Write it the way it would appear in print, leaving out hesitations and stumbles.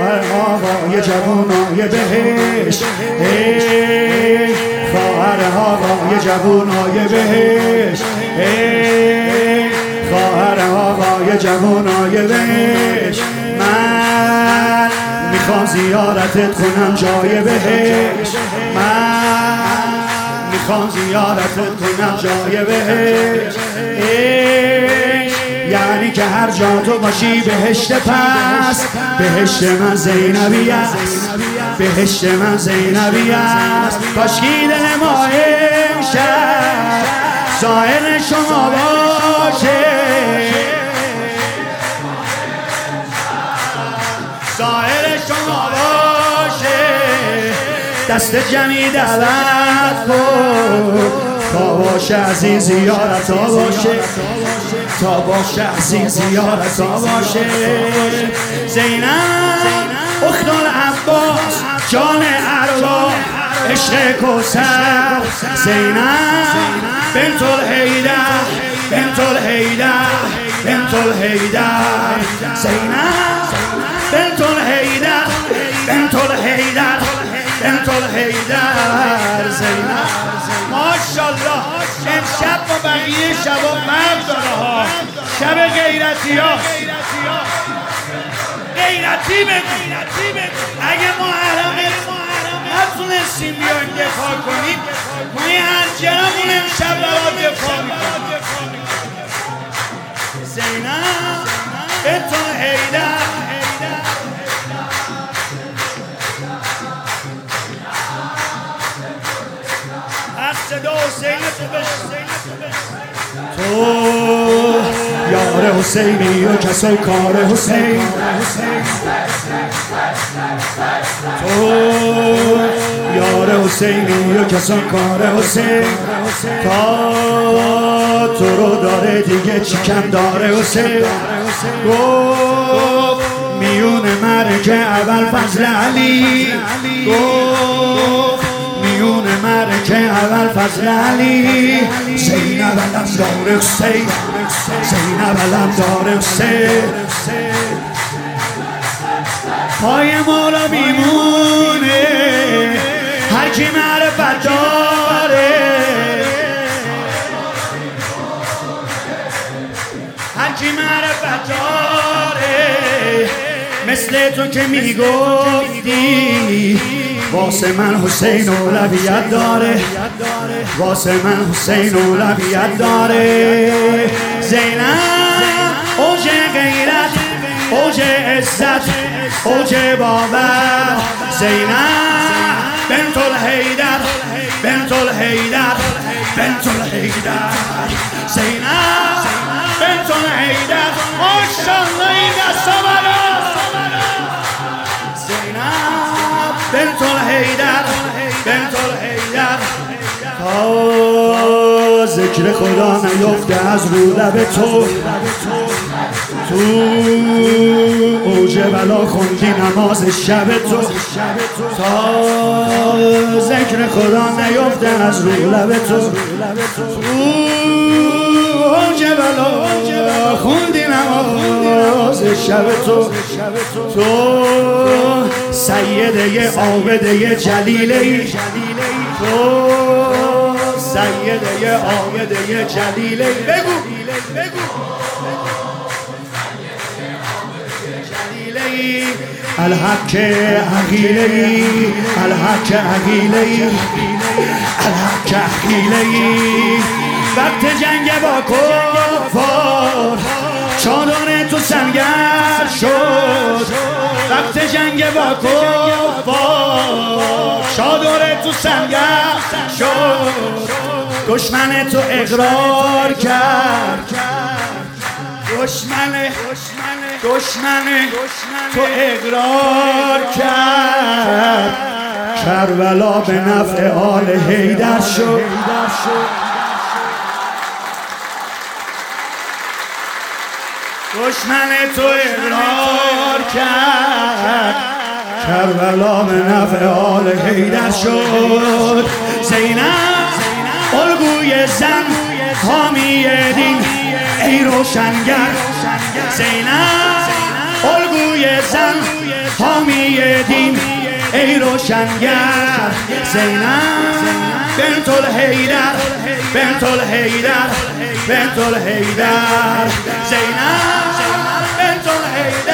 خواهر آقای جوانای بهشت، ای خواهر آقای جوانای بهشت، ای خواهر آقای جوانای بهشت. من میخوام زیارتت کنم جای بهشت، من میخوام زیارتت کنم جای بهشت. یعنی که هر جا تو باشی بهشت، پس بهشت من زینبی است، بهشت من زینبی است. کاشکی دل ما امشب سایر شما باشه، سایر شما باشه. دست جمعی دعوت کن تا باشه عزیز زیارت ها باشه، تا باشه عزیز زیارت ها باشه. زینب اخت العباس جان ارواح عشق کوثر، زینب بنت الحیدر، بنت الحیدر، بنت الحیدر. زینب بنت الحیدر، بنت الحیدر، بنت الحیدر. زینب ماشاءالله امشب با بقیه شبا فرق داره ها. شب غیرتی ها، غیرتی بگو. اگه ما نتونستیم بیایم دفاع کنیم، ما یه هرجرمون امشب برای دفاع میکنیم. زینب بنت الحیدر، صدا حسین تو یار حسینی و کسای کار حسین، تو یار حسینی و کسای کار حسین. تا تو رو داره دیگه چی کم داره حسین. گفت میون مرگ اول فضل علی، گفت میون مرگ اول فضل علی. زینب علم داره حسین، زینب علم داره حسین. پای مولا میمونه هر کی معرفت داره، هر کی معرفت داره. مثل تو که میگفتی واسه من حسین اولویت داره، واسه من حسین اولویت داره. زینب اوج غیرت، اوج عزت، اوج باور. زینب بنت الحیدر، بنت الحیدر، بنت الحیدر. زینب بنت الحیدر. ماشاءالله این دستا برا. زینب بنت الحیدر، بنت الحیدر. تا ذکر خدا نیفته از رو لب تو، تو اوج بلا خوندی نماز شب تو. تا ذکر خدا نیفته از رو لب تو، تو اوج بلا خوندی نماز شب تو. تو سیده عابده جلیله، تو سیده عابده جلیله. بگو الحق عقیله، الحق عقیله، الحق عقیله. وقت جنگ با کفار چادر تو سنگر شد، وقت جنگ با کفار چادر تو سنگر شد. دشمن تو اقرار کرد، دشمن تو اقرار کرد. کربلا به نفع آل حیدر شد. دشمن تو اقرار کرد، کربلا به نفع آل حیدر شد. زینب الگوی زن حامی دین ای روشنگر، زینب الگوی زن حامی دین ای روشنگر زینب بنت الحیدر بنت الحیدر بنت الحیدر زینب بنت الحیدر